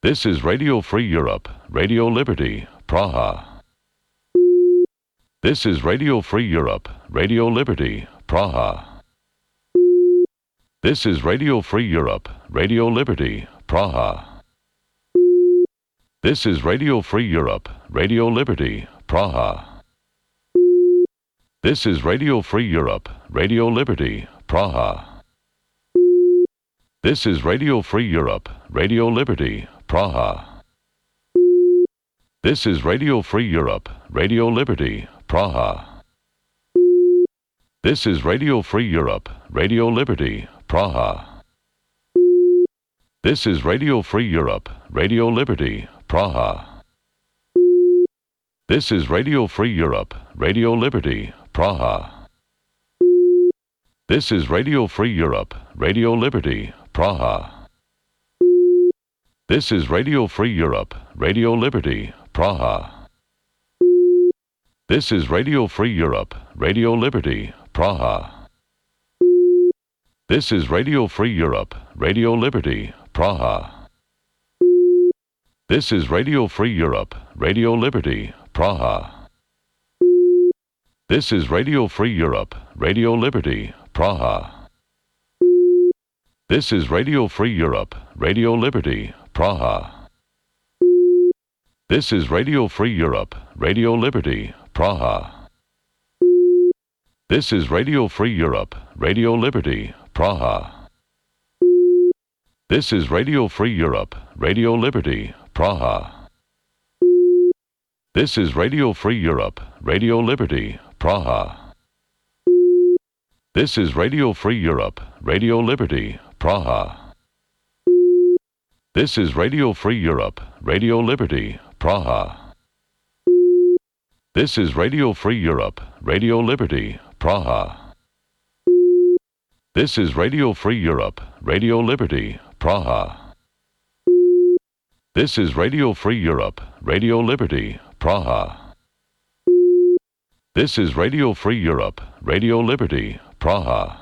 This is Radio Free Europe, Radio Liberty, Praha. This is Radio Free Europe, Radio Liberty, Praha. This is Radio Free Europe, Radio Liberty, Praha. This is Radio Free Europe, Radio Liberty, Praha. This is Radio Free Europe, Radio Liberty, Praha. This is Radio Free Europe, Radio Liberty, Praha. This is Radio Free Europe, Radio Liberty, Praha. This is Radio Free Europe, Radio Liberty, Praha. This is Radio Free Europe, Radio Liberty, Praha. This is Radio Free Europe, Radio Liberty, Praha. This is Radio Free Europe, Radio Liberty, Praha. This is Radio Free Europe, Radio Liberty, Praha. This is Radio Free Europe, Radio Liberty, Praha. This is Radio Free Europe, Radio Liberty, Praha. This is Radio Free Europe, Radio Liberty, Praha. This is Radio Free Europe, Radio Liberty, Praha. This is Radio Free Europe, Radio Liberty, Praha. This is Radio Free Europe, Radio Liberty, Praha. This is Radio Free Europe, Radio Liberty, Praha. This is Radio Free Europe, Radio Liberty, Praha. This is Radio Free Europe, Radio Liberty, Praha. This is Radio Free Europe, Radio Liberty, Praha. This is Radio Free Europe, Radio Liberty, Praha. This is Radio Free Europe, Radio Liberty, Praha. This is Radio Free Europe, Radio Liberty, Praha. This is Radio Free Europe, Radio Liberty, Praha. This is Radio Free Europe, Radio Liberty, Praha.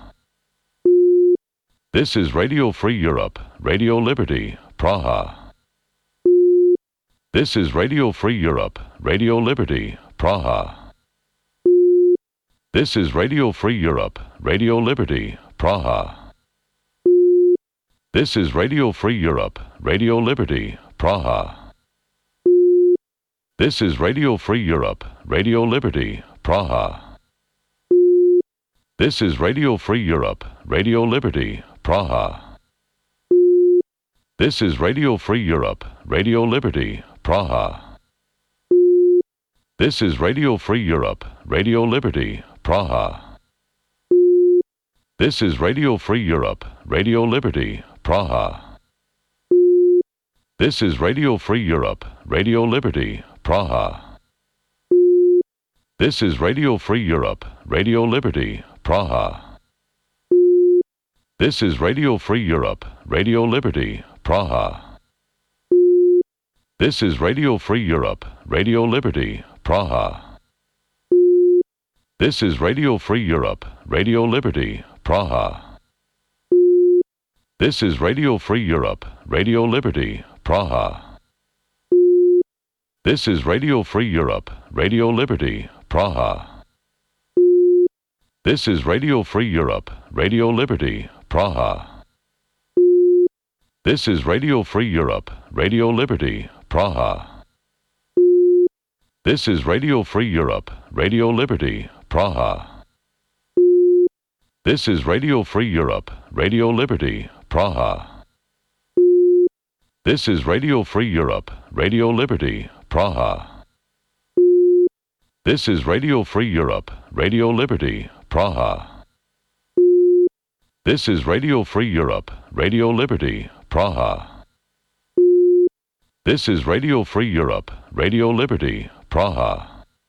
This is Radio Free Europe, Radio Liberty, Praha. This is Radio Free Europe, Radio Liberty, Praha. This is Radio Free Europe, Radio Liberty, Praha. This is Radio Free Europe, Radio Liberty, Praha. This is Radio Free Europe, Radio Liberty, Praha. This is Radio Free Europe, Radio Liberty, Praha. This is Radio Free Europe, Radio Liberty, Praha. This is Radio Free Europe, Radio Liberty, Praha. This is Radio Free Europe, Radio Liberty, Praha. This is Radio Free Europe, Radio Liberty, Praha. This is Radio Free Europe, Radio Liberty, Praha. This is Radio Free Europe, Radio Liberty, Praha. This is Radio Free Europe, Radio Liberty, Praha. This is Radio Free Europe, Radio Liberty, Praha. This is Radio Free Europe, Radio Liberty, Praha. This is Radio Free Europe, Radio Liberty, Praha. This is Radio Free Europe, Radio Liberty, Praha. This is Radio Free Europe, Radio Liberty, Praha. This is Radio Free Europe, Radio Liberty, Praha. This is Radio Free Europe, Radio Liberty, Praha. This is Radio Free Europe, Radio Liberty, Praha. This is Radio Free Europe, Radio Liberty, Praha. This is Radio Free Europe, Radio Liberty, Praha. This is Radio Free Europe, Radio Liberty, Praha.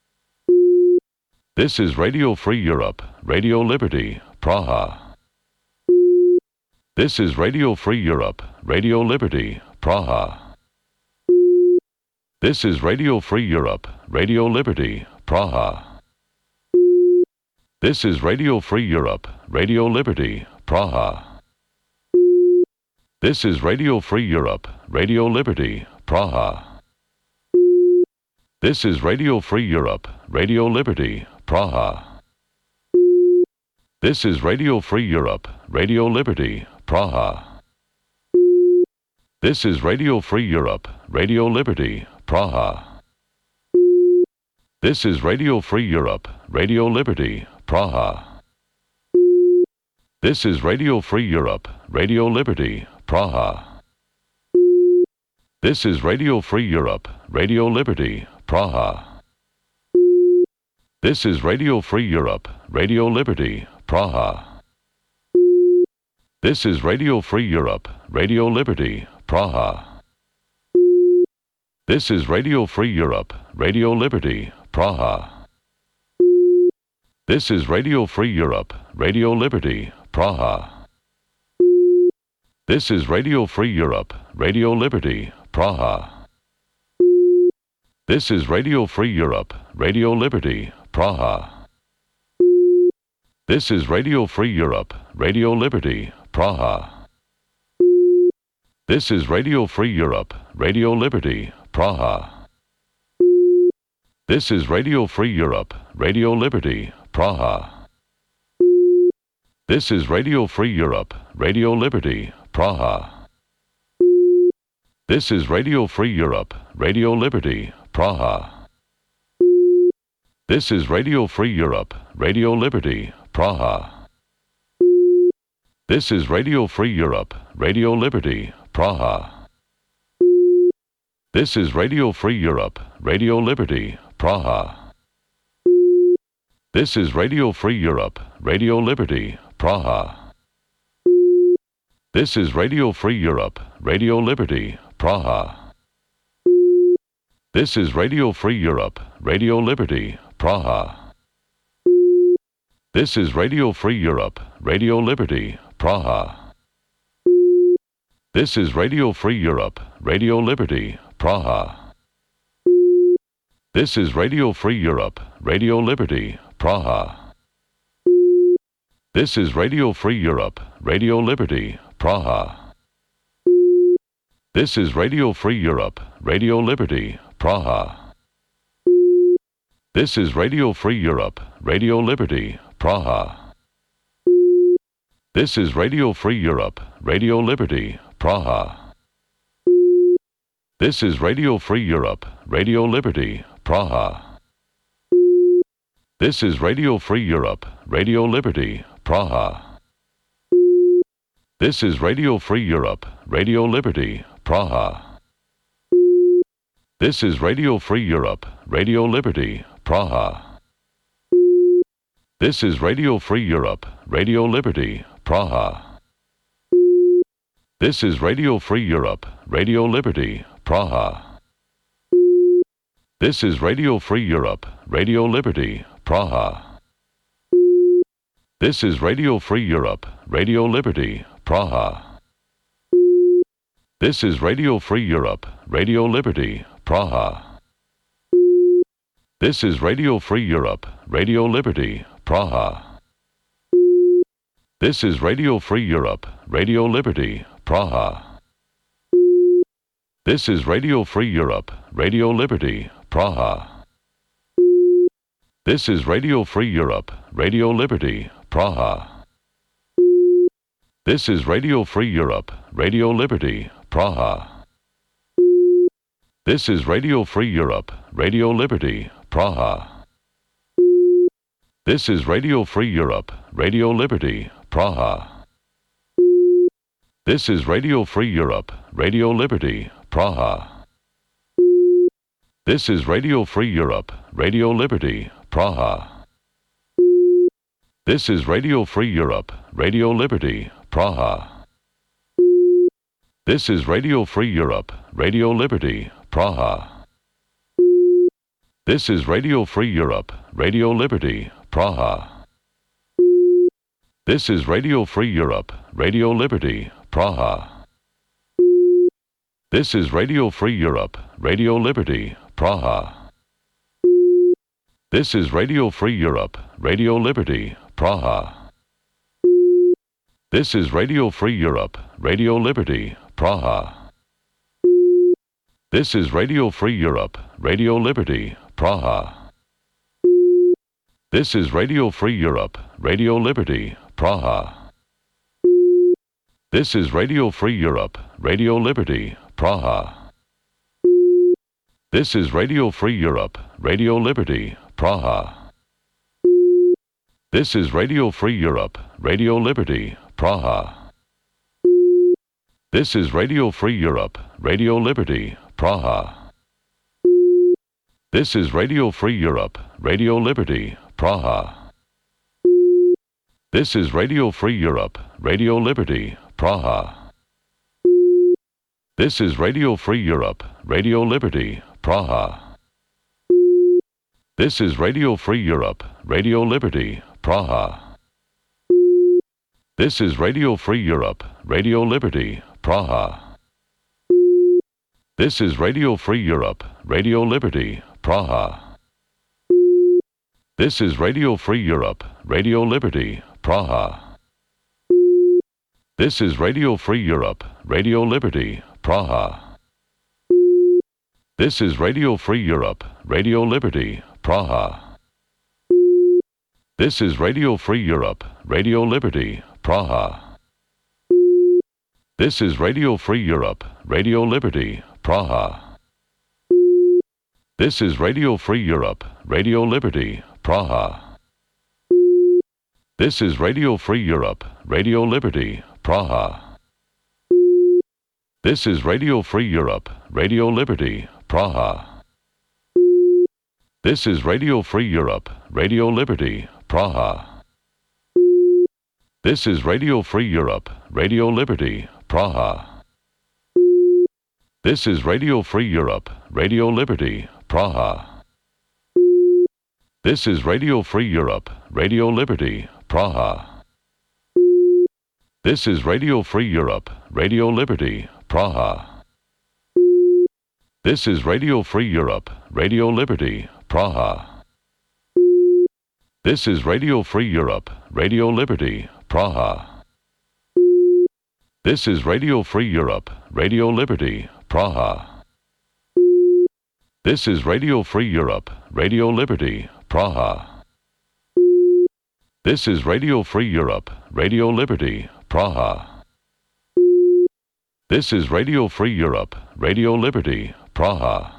This is Radio Free Europe, Radio Liberty, Praha. This is Radio Free Europe, Radio Liberty, Praha. This is Radio Free Europe, Radio Liberty, Praha. This is Radio Free Europe, Radio Liberty, Praha. This is Radio Free Europe, Radio Liberty, Praha. This is Radio Free Europe, Radio Liberty, Praha. This is Radio Free Europe, Radio Liberty, Praha. This is Radio Free Europe, Radio Liberty, Praha. This is Radio Free Europe, Radio Liberty, Praha. This is Radio Free Europe, Radio Liberty, Praha. This is Radio Free Europe, Radio Liberty, Praha. This is Radio Free Europe, Radio Liberty, Praha. This is Radio Free Europe, Radio Liberty, Praha. This is Radio Free Europe, Radio Liberty, Praha. This is Radio Free Europe, Radio Liberty, Praha. This is Radio Free Europe, Radio Liberty, Praha. This is Radio Free Europe, Radio Liberty, Praha. This is Radio Free Europe, Radio Liberty, Praha. This is Radio Free Europe, Radio Liberty, Praha. This is Radio Free Europe, Radio Liberty, Praha. This is Radio Free Europe, Radio Liberty, Praha. This is Radio Free Europe, Radio Liberty, Praha. This is Radio Free Europe, Radio Liberty, Praha. This is Radio Free Europe, Radio Liberty, Praha. This is Radio Free Europe, Radio Liberty, Praha. This is Radio Free Europe, Radio Liberty, Praha. This is Radio Free Europe, Radio Liberty, Praha. This is Radio Free Europe, Radio Liberty, Praha. This is Radio Free Europe, Radio Liberty, Praha. This is Radio Free Europe, Radio Liberty, Praha. This is Radio Free Europe, Radio Liberty, Praha. This is Radio Free Europe, Radio Liberty, Praha. This is Radio Free Europe, Radio Liberty, Praha. This is Radio Free Europe, Radio Liberty, Praha. This is Radio Free Europe, Radio Liberty, Praha. This is Radio Free Europe, Radio Liberty, Praha. This is Radio Free Europe, Radio Liberty, Praha. This is Radio Free Europe, Radio Liberty, Praha. This is Radio Free Europe, Radio Liberty, Praha. This is Radio Free Europe, Radio Liberty, Praha. This is Radio Free Europe, Radio Liberty, Praha. This is Radio Free Europe, Radio Liberty, Praha. This is Radio Free Europe, Radio Liberty, Praha. This is Radio Free Europe, Radio Liberty, Praha. This is Radio Free Europe, Radio Liberty, Praha. This is Radio Free Europe, Radio Liberty, Praha. This is Radio Free Europe, Radio Liberty, Praha. This is Radio Free Europe, Radio Liberty, Praha. This is Radio Free Europe, Radio Liberty, Praha. This is Radio Free Europe, Radio Liberty, Praha. This is Radio Free Europe, Radio Liberty, Praha. This is Radio Free Europe, Radio Liberty, Praha. This is Radio Free Europe, Radio Liberty, Praha. This is Radio Free Europe, Radio Liberty, Praha. This is Radio Free Europe, Radio Liberty, Praha. This is Radio Free Europe, Radio Liberty, Praha. This is Radio Free Europe, Radio Liberty, Praha. This is Radio Free Europe, Radio Liberty, Praha. This is Radio Free Europe, Radio Liberty, Praha. This is Radio Free Europe, Radio Liberty, Praha. This is Radio Free Europe, Radio Liberty, Praha. This is Radio Free Europe, Radio Liberty, Praha. This is Radio Free Europe, Radio Liberty, Praha. This is Radio Free Europe, Radio Liberty, Praha. This is Radio Free Europe, Radio Liberty, Praha. This is Radio Free Europe, Radio Liberty, Praha. This is Radio Free Europe, Radio Liberty, Praha. This is Radio Free Europe, Radio Liberty, Praha. This is Radio Free Europe, Radio Liberty, Praha. This is Radio Free Europe, Radio Liberty, Praha. This is Radio Free Europe, Radio Liberty, Praha. This is Radio Free Europe, Radio Liberty, Praha. This is Radio Free Europe, Radio Liberty, Praha. This is Radio Free Europe, Radio Liberty, Praha. This is Radio Free Europe, Radio Liberty, Praha. This is Radio Free Europe, Radio Liberty, Praha. This is Radio Free Europe, Radio Liberty, Praha. This is Radio Free Europe, Radio Liberty, Praha. This is Radio Free Europe, Radio Liberty, Praha. This is Radio Free Europe, Radio Liberty, Praha. This is Radio Free Europe, Radio Liberty, Praha. This is Radio Free Europe, Radio Liberty, Praha. This is Radio Free Europe, Radio Liberty, Praha. This is Radio Free Europe, Radio Liberty, Praha. This is Radio Free Europe, Radio Liberty, Praha. This is Radio Free Europe, Radio Liberty, Praha. This is Radio Free Europe, Radio Liberty, Praha. This is Radio Free Europe, Radio Liberty, Praha. This is Radio Free Europe, Radio Liberty, Praha. This is Radio Free Europe, Radio Liberty, Praha. This is Radio Free Europe, Radio Liberty, Praha.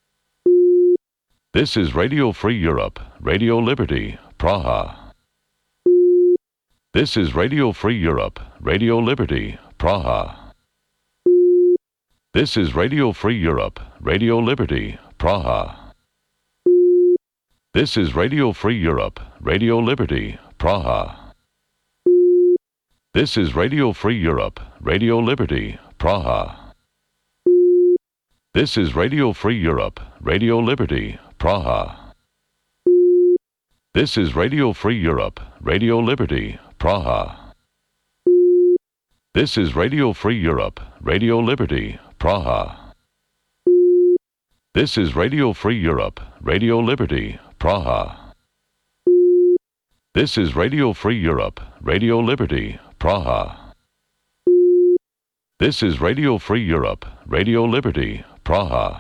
This is Radio Free Europe, Radio Liberty, Praha. This is Radio Free Europe, Radio Liberty, Praha. This is Radio Free Europe, Radio Liberty, Praha. This is Radio Free Europe, Radio Liberty, Praha. This is Radio Free Europe, Radio Liberty, Praha. This is Radio Free Europe, Radio Liberty, Praha. This is Radio Free Europe, Radio Liberty, Praha. This is Radio Free Europe, Radio Liberty, Praha. This is Radio Free Europe, Radio Liberty, Praha. This is Radio Free Europe, Radio Liberty, Praha. This is Radio Free Europe, Radio Liberty, Praha.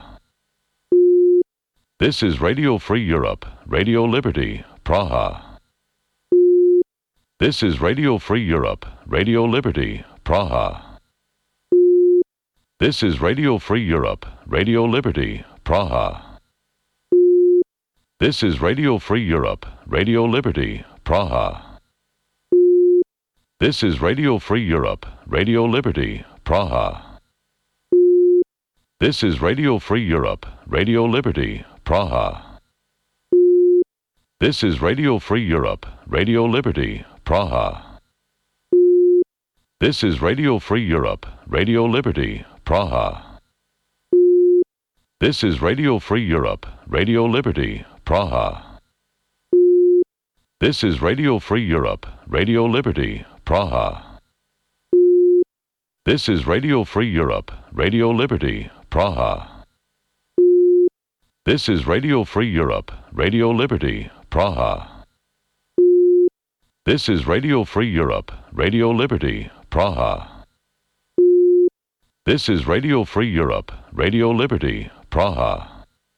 This is Radio Free Europe, Radio Liberty, Praha. This is Radio Free Europe, Radio Liberty, Praha. This is Radio Free Europe, Radio Liberty, Praha. This is Radio Free Europe, Radio Liberty, Praha. This is Radio Free Europe, Radio Liberty, Praha. This is Radio Free Europe, Radio Liberty, Praha. This is Radio Free Europe, Radio Liberty, Praha. This is Radio Free Europe, Radio Liberty, Praha. This is Radio Free Europe, Radio Liberty, Praha. This is Radio Free Europe, Radio Liberty, Praha. This is Radio Free Europe, Radio Liberty, Praha. This is Radio Free Europe, Radio Liberty, Praha. This is Radio Free Europe, Radio Liberty, Praha. This is Radio Free Europe, Radio Liberty, Praha.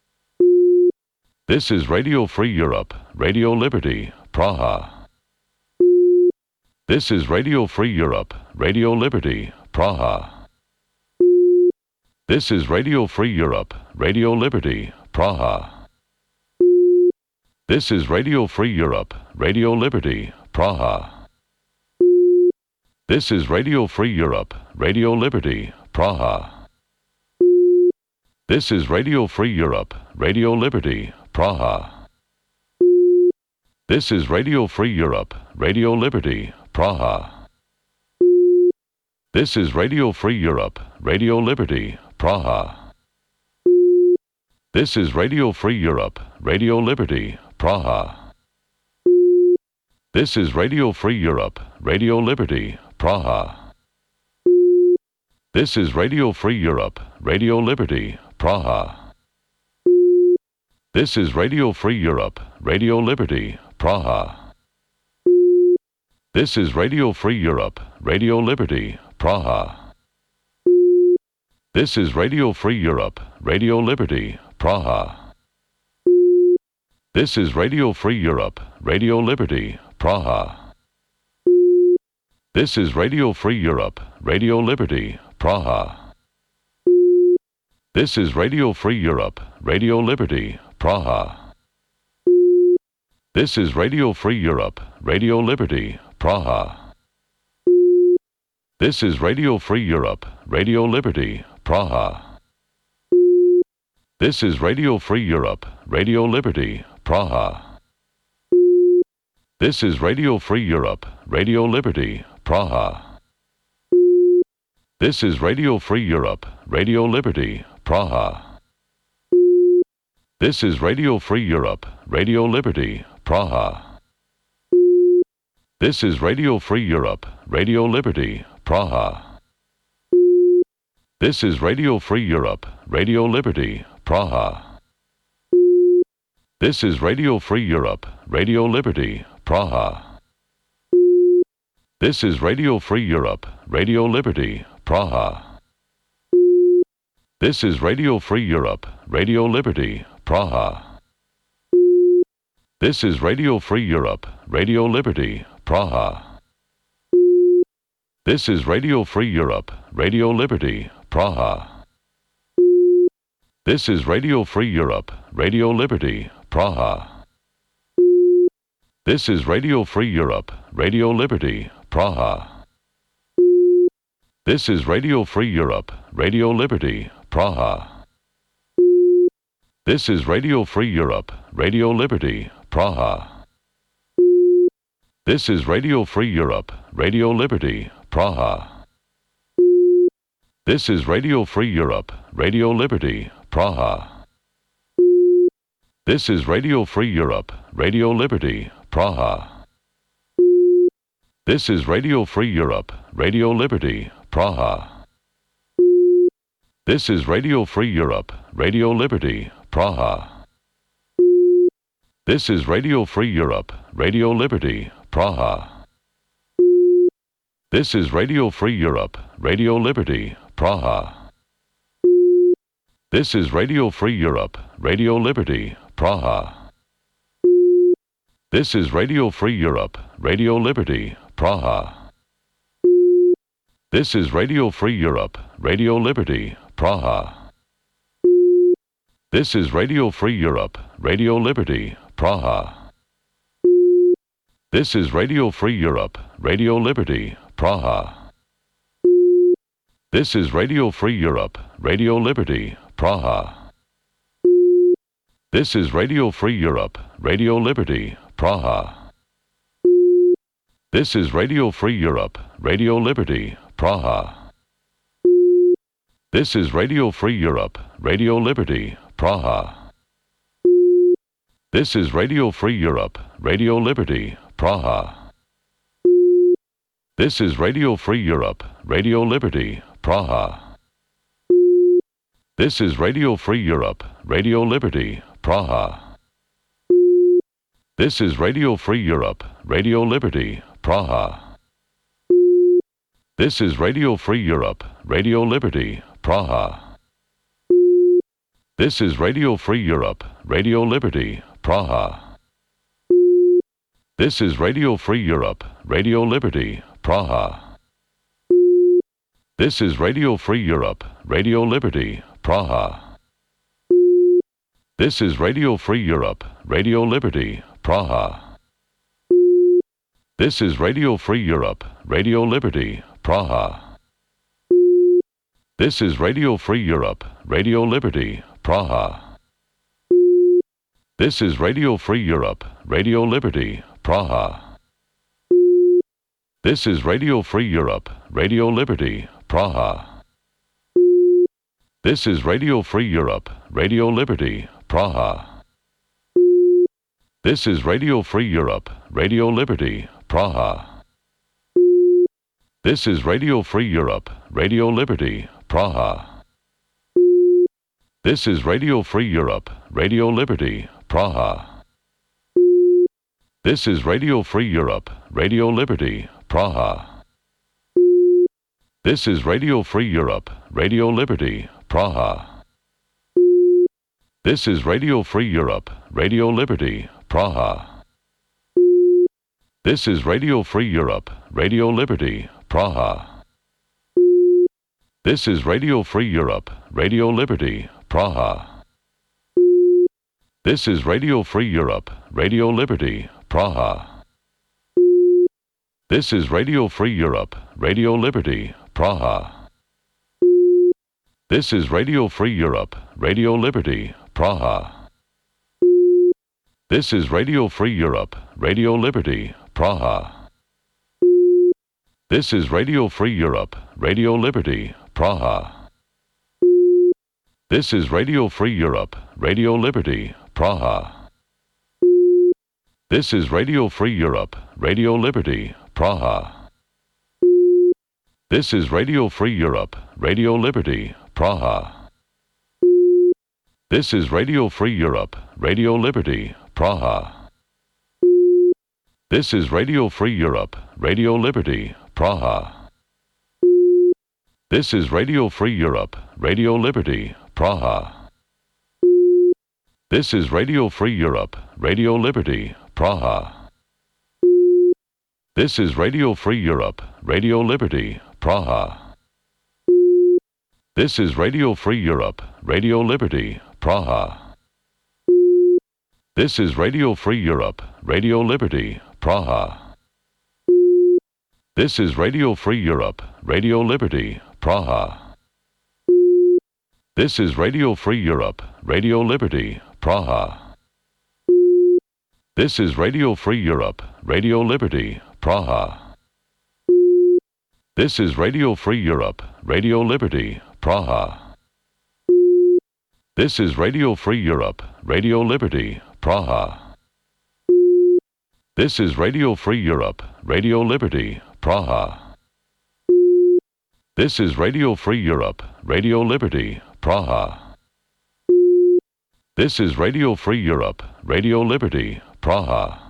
This is Radio Free Europe, Radio Liberty, Praha. This is Radio Free Europe, Radio Liberty, Praha. This is Radio Free Europe, Radio Liberty, Praha. This is Radio Free Europe, Radio Liberty, Praha. This is Radio Free Europe, Radio Liberty, Praha. This is Radio Free Europe, Radio Liberty, Praha. This is Radio Free Europe, Radio Liberty, Praha. This is Radio Free Europe, Radio Liberty, Praha. This is Radio Free Europe, Radio Liberty, Praha. This is Radio Free Europe, Radio Liberty, Praha. This is Radio Free Europe, Radio Liberty, Praha. This is Radio Free Europe, Radio Liberty, Praha. This is Radio Free Europe, Radio Liberty, Praha. This is Radio Free Europe, Radio Liberty, Praha. This is Radio Free Europe, Radio Liberty, Praha. This is Radio Free Europe, Radio Liberty, Praha. This is Radio Free Europe, Radio Liberty, Praha. This is Radio Free Europe, Radio Liberty, Praha. This is Radio Free Europe, Radio Liberty, Praha. This is Radio Free Europe, Radio Liberty, Praha. This is Radio Free Europe, Radio Liberty, Praha. This is Radio Free Europe, Radio Liberty, Praha. This is Radio Free Europe, Radio Liberty, Praha. This is Radio Free Europe, Radio Liberty, Praha. This is Radio Free Europe, Radio Liberty, Praha. This is Radio Free Europe, Radio Liberty, Praha. This is Radio Free Europe, Radio Liberty, Praha. This is Radio Free Europe, Radio Liberty, Praha. This is Radio Free Europe, Radio Liberty, Praha. This is Radio Free Europe, Radio Liberty, Praha. This is Radio Free Europe, Radio Liberty, Praha. This is Radio Free Europe, Radio Liberty, Praha. This is Radio Free Europe, Radio Liberty, Praha. This is Radio Free Europe, Radio Liberty, Praha. This is Radio Free Europe, Radio Liberty, Praha. This is Radio Free Europe, Radio Liberty, Praha. This is Radio Free Europe, Radio Liberty, Praha. This is Radio Free Europe, Radio Liberty, Praha. This is Radio Free Europe, Radio Liberty, Praha. This is Radio Free Europe, Radio Liberty, Praha. This is Radio Free Europe, Radio Liberty, Praha. This is Radio Free Europe, Radio Liberty, Praha. This is Radio Free Europe, Radio Liberty, Praha. This is Radio Free Europe, Radio Liberty, Praha. This is Radio Free Europe, Radio Liberty, Praha. This is Radio Free Europe, Radio Liberty, Praha. This is Radio Free Europe, Radio Liberty, Praha. This is Radio Free Europe, Radio Liberty, Praha. This is Radio Free Europe, Radio Liberty, Praha. This is Radio Free Europe, Radio Liberty, Praha. This is Radio Free Europe, Radio Liberty, Praha. This is Radio Free Europe, Radio Liberty, Praha. This is Radio Free Europe, Radio Liberty, Praha. This is Radio Free Europe, Radio Liberty, Praha. This is Radio Free Europe, Radio Liberty, Praha. This is Radio Free Europe, Radio Liberty, Praha. This is Radio Free Europe, Radio Liberty, Praha. This is Radio Free Europe, Radio Liberty, Praha. This is Radio Free Europe, Radio Liberty, Praha. This is Radio Free Europe, Radio Liberty, Praha. This is Radio Free Europe, Radio Liberty, Praha. This is Radio Free Europe, Radio Liberty, Praha. This is Radio Free Europe, Radio Liberty, Praha. This is Radio Free Europe, Radio Liberty, Praha. This is Radio Free Europe, Radio Liberty, Praha. This is Radio Free Europe, Radio Liberty, Praha. This is Radio Free Europe, Radio Liberty, Praha. This is Radio Free Europe, Radio Liberty, Praha. This is Radio Free Europe, Radio Liberty, Praha. This is Radio Free Europe, Radio Liberty, Praha. This is Radio Free Europe, Radio Liberty, Praha. This is Radio Free Europe, Radio Liberty, Praha. This is Radio Free Europe, Radio Liberty, Praha. This is Radio Free Europe, Radio Liberty, Praha. This is Radio Free Europe, Radio Liberty, Praha. This is Radio Free Europe, Radio Liberty, Praha. This is Radio Free Europe, Radio Liberty, Praha. This is Radio Free Europe, Radio Liberty, Praha. This is Radio Free Europe, Radio Liberty, Praha. This is Radio Free Europe, Radio Liberty, Praha. This is Radio Free Europe, Radio Liberty, Praha. This is Radio Free Europe, Radio Liberty, Praha. This is Radio Free Europe, Radio Liberty, Praha. This is Radio Free Europe, Radio Liberty, Praha. This is Radio Free Europe, Radio Liberty, Praha. This is Radio Free Europe, Radio Liberty, Praha. This is Radio Free Europe, Radio Liberty, Praha. This is Radio Free Europe, Radio Liberty, Praha. This is Radio Free Europe, Radio Liberty, Praha. This is Radio Free Europe, Radio Liberty, Praha. This is Radio Free Europe, Radio Liberty, Praha. This is Radio Free Europe, Radio Liberty, Praha. This is Radio Free Europe, Radio Liberty, Praha. This is Radio Free Europe, Radio Liberty, Praha. This is Radio Free Europe, Radio Liberty, Praha.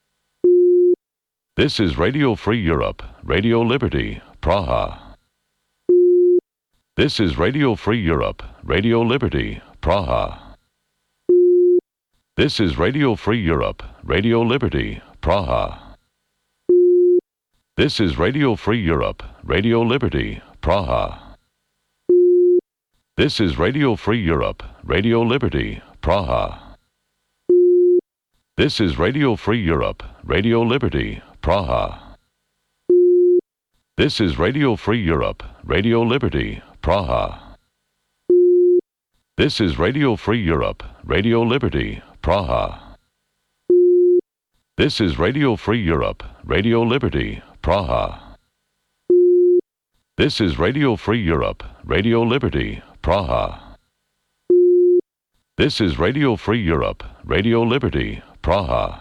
This is Radio Free Europe, Radio Liberty, Praha. This is Radio Free Europe, Radio Liberty, Praha. This is Radio Free Europe, Radio Liberty, Praha. This is Radio Free Europe, Radio Liberty, Praha. This is Radio Free Europe, Radio Liberty, Praha. This is Radio Free Europe, Radio Liberty, Praha. This is Radio Free Europe, Radio Liberty, Praha. This is Radio Free Europe, Radio Liberty, Praha. This is Radio Free Europe, Radio Liberty, Praha. This is Radio Free Europe, Radio Liberty, Praha. This is Radio Free Europe, Radio Liberty, Praha.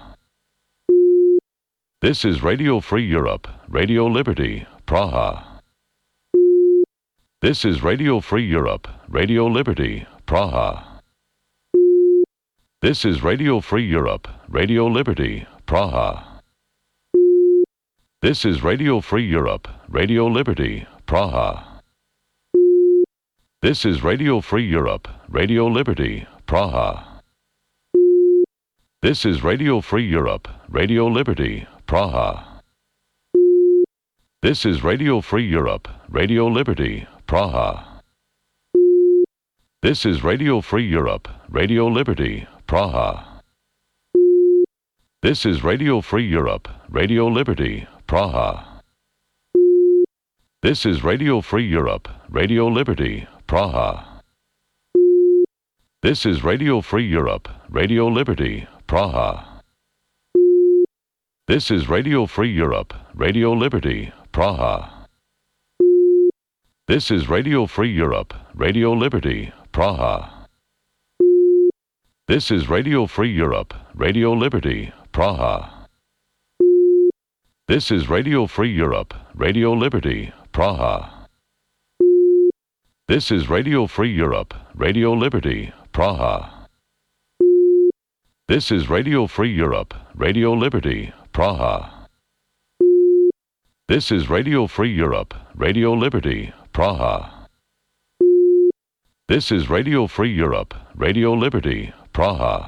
This is Radio Free Europe, Radio Liberty, Praha. This is Radio Free Europe, Radio Liberty, Praha. This is Radio Free Europe, Radio Liberty, Praha. This is Radio Free Europe, Radio Liberty, Praha. This is Radio Free Europe, Radio Liberty, Praha. This is Radio Free Europe, Radio Liberty, Praha. This is Radio Free Europe, Radio Liberty, Praha. This is Radio Free Europe, Radio Liberty, Praha. This is Radio Free Europe, Radio Liberty, Praha. This is Radio Free Europe, Radio Liberty, Praha. This is Radio Free Europe, Radio Liberty, Praha. This is Radio Free Europe, Radio Liberty, Praha. This is Radio Free Europe, Radio Liberty, Praha. This is Radio Free Europe, Radio Liberty, Praha. This is Radio Free Europe, Radio Liberty, Praha. This is Radio Free Europe, Radio Liberty, Praha. This is Radio Free Europe, Radio Liberty, Praha. This is Radio Free Europe, Radio Liberty, Praha. This is Radio Free Europe, Radio Liberty, Praha.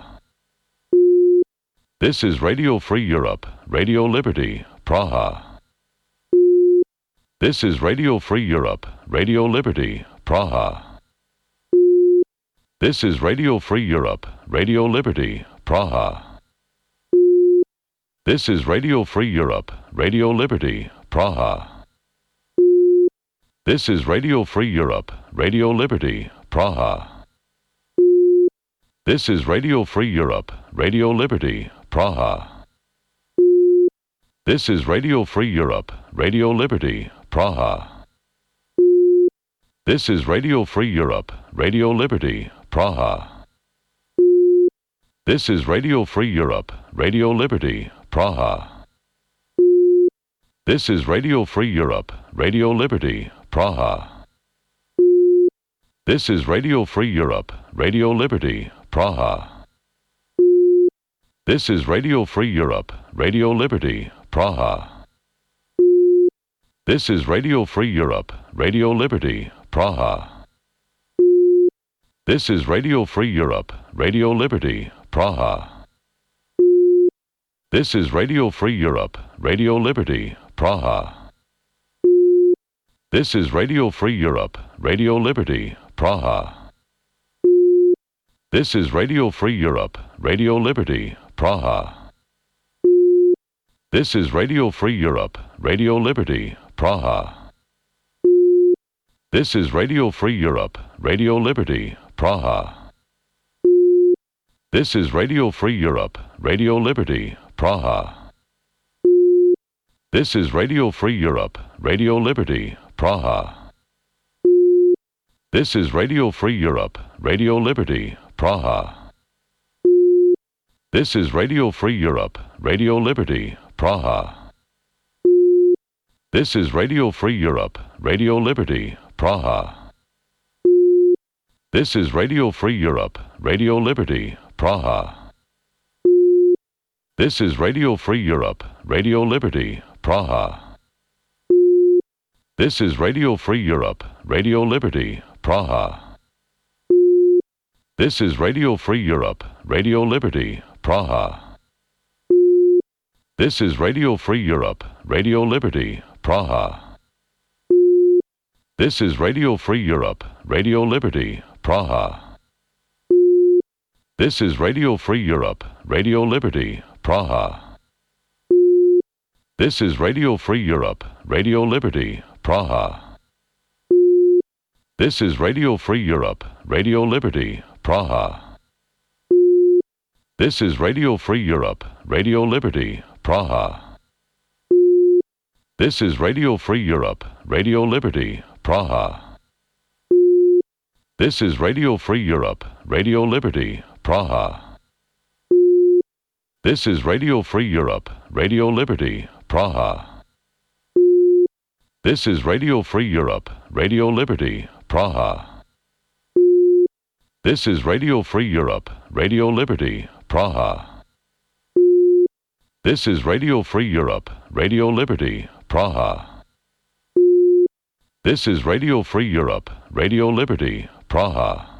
This is Radio Free Europe, Radio Liberty, Praha. This is Radio Free Europe, Radio Liberty, Praha. This is Radio Free Europe, Radio Liberty, Praha. This is Radio Free Europe, Radio Liberty, Praha. This is Radio Free Europe, Radio Liberty, Praha. This is Radio Free Europe, Radio Liberty, Praha. This is Radio Free Europe, Radio Liberty, Praha. This is Radio Free Europe, Radio Liberty, Praha. This is Radio Free Europe, Radio Liberty, Praha. This is Radio Free Europe, Radio Liberty, Praha. This is Radio Free Europe, Radio Liberty, Praha. This is Radio Free Europe, Radio Liberty, Praha. This is Radio Free Europe, Radio Liberty, Praha. This is Radio Free Europe, Radio Liberty, Praha. This is Radio Free Europe, Radio Liberty, Praha. This is Radio Free Europe, Radio Liberty, Praha. This is Radio Free Europe, Radio Liberty, Praha. This is Radio Free Europe, Radio Liberty, Praha. This is Radio Free Europe, Radio Liberty, Praha. This is Radio Free Europe, Radio Liberty, Praha. This is Radio Free Europe, Radio Liberty, Praha. This is Radio Free Europe, Radio Liberty, Praha. This is Radio Free Europe, Radio Liberty, Praha. This is Radio Free Europe, Radio Liberty, Praha. This is Radio Free Europe, Radio Liberty, Praha. This is Radio Free Europe, Radio Liberty, Praha. This is Radio Free Europe, Radio Liberty, Praha. This is Radio Free Europe, Radio Liberty, Praha. This is Radio Free Europe, Radio Liberty, Praha. This is Radio Free Europe, Radio Liberty, Praha. This is Radio Free Europe, Radio Liberty, Praha. This is Radio Free Europe, Radio Liberty, Praha. This is Radio Free Europe, Radio Liberty, Praha. This is Radio Free Europe, Radio Liberty, Praha. This is Radio Free Europe, Radio Liberty, Praha. This is Radio Free Europe, Radio Liberty, Praha. This is Radio Free Europe, Radio Liberty, Praha. This is Radio Free Europe, Radio Liberty, Praha. This is Radio Free Europe, Radio Liberty, Praha. This is Radio Free Europe, Radio Liberty, Praha. This is Radio Free Europe, Radio Liberty, Praha.